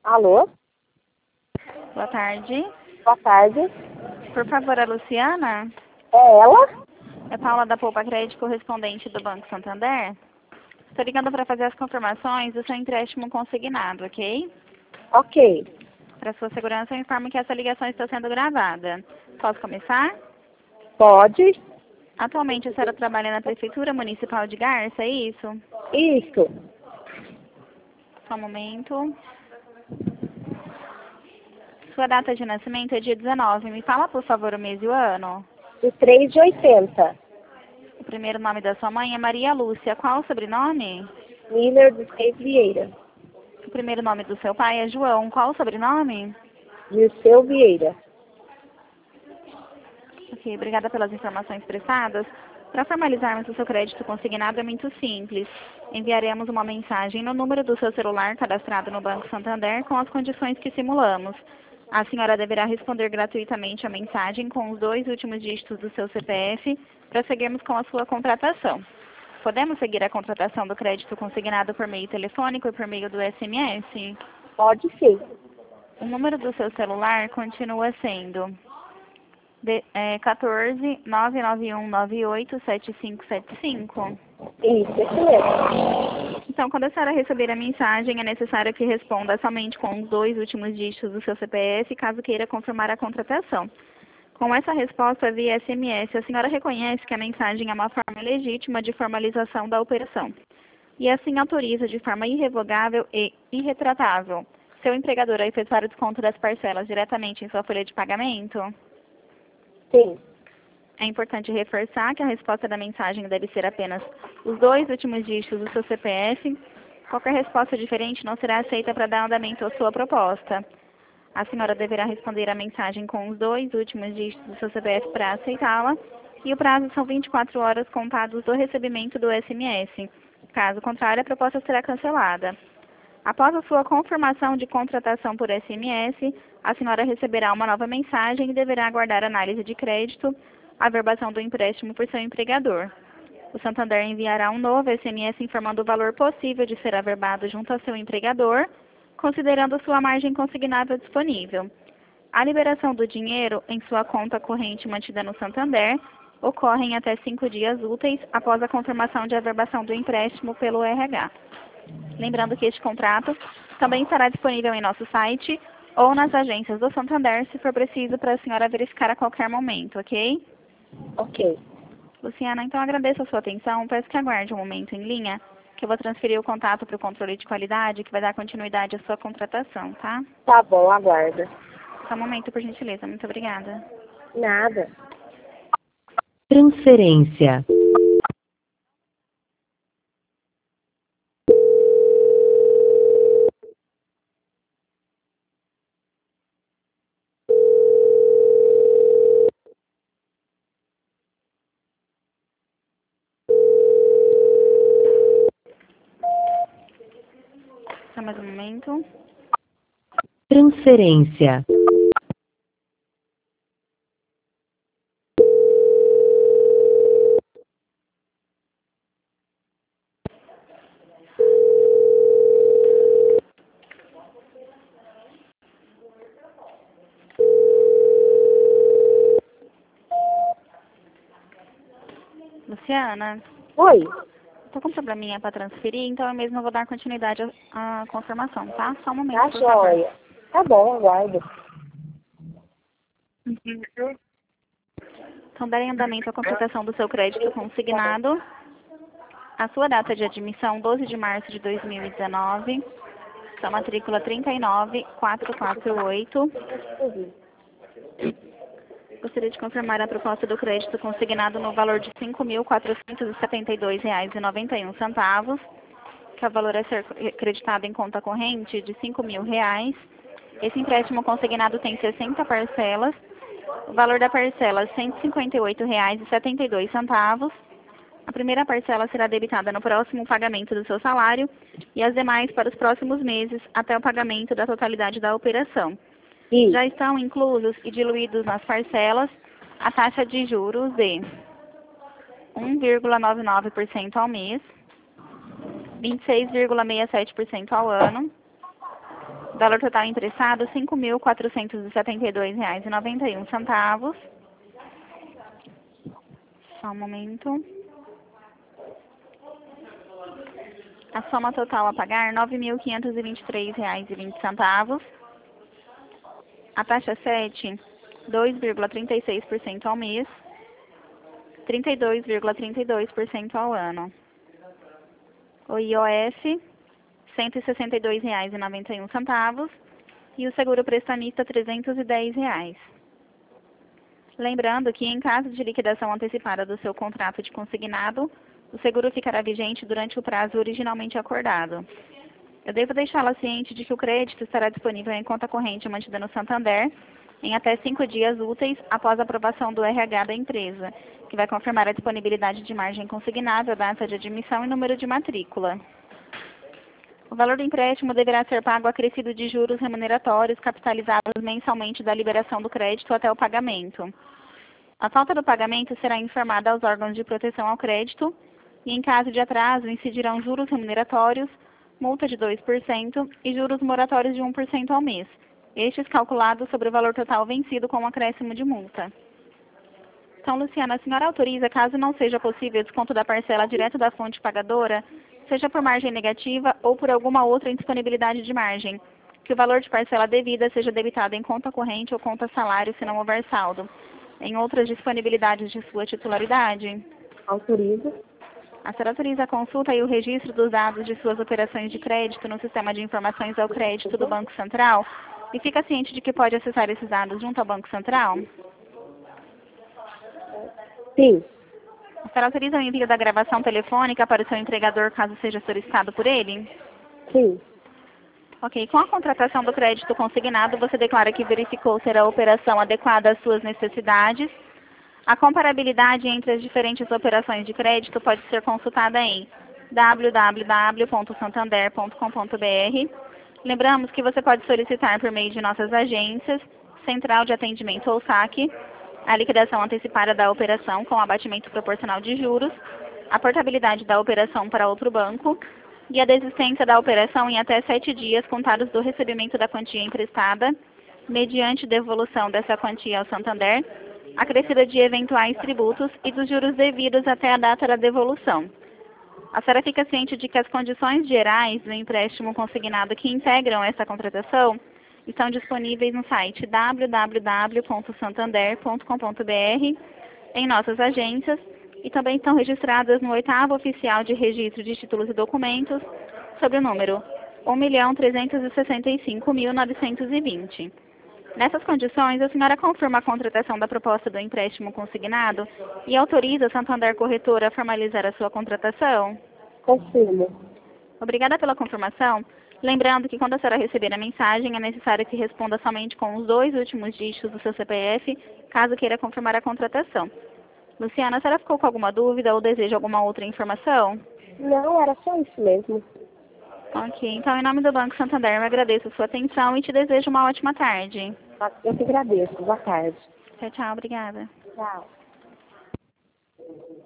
Alô? Boa tarde. Boa tarde. Por favor, a Luciana? É ela? É Paula da Poupa Crédito, correspondente do Banco Santander. Estou ligando para fazer as confirmações do seu empréstimo consignado, ok? Ok. Para sua segurança, eu informo que essa ligação está sendo gravada. Posso começar? Pode? Atualmente, a senhora trabalha na Prefeitura Municipal de Garça, é isso? Isso. Só um momento. Sua data de nascimento é dia 19. Me fala, por favor, o mês e o ano. O 3 de 80. O primeiro nome da sua mãe é Maria Lúcia. Qual o sobrenome? Miller dos Reis Vieira. O primeiro nome do seu pai é João. Qual o sobrenome? Dirceu Vieira. Ok, obrigada pelas informações prestadas. Para formalizarmos o seu crédito consignado é muito simples. Enviaremos uma mensagem no número do seu celular cadastrado no Banco Santander com as condições que simulamos. A senhora deverá responder gratuitamente a mensagem com os 2 últimos dígitos do seu CPF para seguirmos com a sua contratação. Podemos seguir a contratação do crédito consignado por meio telefônico e por meio do SMS? Pode sim. O número do seu celular continua sendo 14 991 98 7575. Isso mesmo. Então, quando a senhora receber a mensagem, é necessário que responda somente com os 2 últimos dígitos do seu CPF, caso queira confirmar a contratação. Com essa resposta via SMS, a senhora reconhece que a mensagem é uma forma legítima de formalização da operação e assim autoriza de forma irrevogável e irretratável seu empregador a efetuar o desconto das parcelas diretamente em sua folha de pagamento? Sim. É importante reforçar que a resposta da mensagem deve ser apenas os 2 últimos dígitos do seu CPF. Qualquer resposta diferente não será aceita para dar andamento à sua proposta. A senhora deverá responder a mensagem com os 2 últimos dígitos do seu CPF para aceitá-la, e o prazo são 24 horas contados do recebimento do SMS. Caso contrário, a proposta será cancelada. Após a sua confirmação de contratação por SMS, a senhora receberá uma nova mensagem e deverá aguardar análise de crédito, averbação do empréstimo por seu empregador. O Santander enviará um novo SMS informando o valor possível de ser averbado junto ao seu empregador, considerando sua margem consignável disponível. A liberação do dinheiro em sua conta corrente mantida no Santander ocorre em até 5 dias úteis após a confirmação de averbação do empréstimo pelo RH. Lembrando que este contrato também estará disponível em nosso site ou nas agências do Santander, se for preciso, para a senhora verificar a qualquer momento, ok? Ok. Luciana, então agradeço a sua atenção. Peço que aguarde um momento em linha, que eu vou transferir o contato para o controle de qualidade, que vai dar continuidade à sua contratação, tá? Tá bom, aguarda. Só um momento, por gentileza. Muito obrigada. Nada. Transferência. Só mais um momento. Transferência. Luciana, Oi. estou com um probleminha para transferir, então eu mesma vou dar continuidade à confirmação, tá? Só um momento, Tá por favor. joia. Tá bom, aguardo. Então, darem andamento à contratação do seu crédito consignado. A sua data de admissão, 12 de março de 2019. Sua matrícula 39448. Gostaria de confirmar a proposta do crédito consignado no valor de R$ 5.472,91, que é o valor a ser creditado em conta corrente de R$ 5.000. Esse empréstimo consignado tem 60 parcelas. O valor da parcela é R$ 158,72. A primeira parcela será debitada no próximo pagamento do seu salário e as demais para os próximos meses até o pagamento da totalidade da operação. Isso. Já estão inclusos e diluídos nas parcelas a taxa de juros de 1,99% ao mês, 26,67% ao ano, Valor total emprestado, R$ 5.472,91. Só um momento. A soma total a pagar, R$ 9.523,20. A taxa 7, 2,36% ao mês, 32,32% ao ano. O IOF, R$ 162,91 e o seguro prestamista, R$ 310. Lembrando que, em caso de liquidação antecipada do seu contrato de consignado, o seguro ficará vigente durante o prazo originalmente acordado. Eu devo deixá-la ciente de que o crédito estará disponível em conta corrente mantida no Santander em até 5 dias úteis após a aprovação do RH da empresa, que vai confirmar a disponibilidade de margem consignável, data de admissão e número de matrícula. O valor do empréstimo deverá ser pago acrescido de juros remuneratórios capitalizados mensalmente da liberação do crédito até o pagamento. A falta do pagamento será informada aos órgãos de proteção ao crédito e, em caso de atraso, incidirão juros remuneratórios, multa de 2% e juros moratórios de 1% ao mês, estes calculados sobre o valor total vencido com um acréscimo de multa. Então, Luciana, a senhora autoriza, caso não seja possível o desconto da parcela direto da fonte pagadora, seja por margem negativa ou por alguma outra indisponibilidade de margem, que o valor de parcela devida seja debitado em conta corrente ou conta salário se não houver saldo, em outras disponibilidades de sua titularidade? Autoriza. A senhora autoriza a consulta e o registro dos dados de suas operações de crédito no Sistema de Informações ao Crédito do Banco Central e fica ciente de que pode acessar esses dados junto ao Banco Central? Sim. A senhora autoriza o envio da gravação telefônica para o seu empregador, caso seja solicitado por ele? Sim. Ok. Com a contratação do crédito consignado, você declara que verificou ser a operação adequada às suas necessidades. A comparabilidade entre as diferentes operações de crédito pode ser consultada em www.santander.com.br. Lembramos que você pode solicitar por meio de nossas agências, Central de Atendimento ou SAC, a liquidação antecipada da operação com abatimento proporcional de juros, a portabilidade da operação para outro banco e a desistência da operação em até 7 dias contados do recebimento da quantia emprestada, mediante devolução dessa quantia ao Santander, acrescida de eventuais tributos e dos juros devidos até a data da devolução. A senhora fica ciente de que as condições gerais do empréstimo consignado que integram essa contratação estão disponíveis no site www.santander.com.br, em nossas agências, e também estão registradas no 8º Oficial de Registro de Títulos e Documentos, sob o número 1.365.920. Nessas condições, a senhora confirma a contratação da proposta do empréstimo consignado e autoriza a Santander Corretora a formalizar a sua contratação? Confirmo. Obrigada pela confirmação. Lembrando que quando a senhora receber a mensagem, é necessário que responda somente com os 2 últimos dígitos do seu CPF, caso queira confirmar a contratação. Luciana, a senhora ficou com alguma dúvida ou deseja alguma outra informação? Não, era só isso mesmo. Ok, então em nome do Banco Santander, eu agradeço a sua atenção e te desejo uma ótima tarde. Eu que agradeço. Boa tarde. Tchau, tchau, obrigada. Tchau.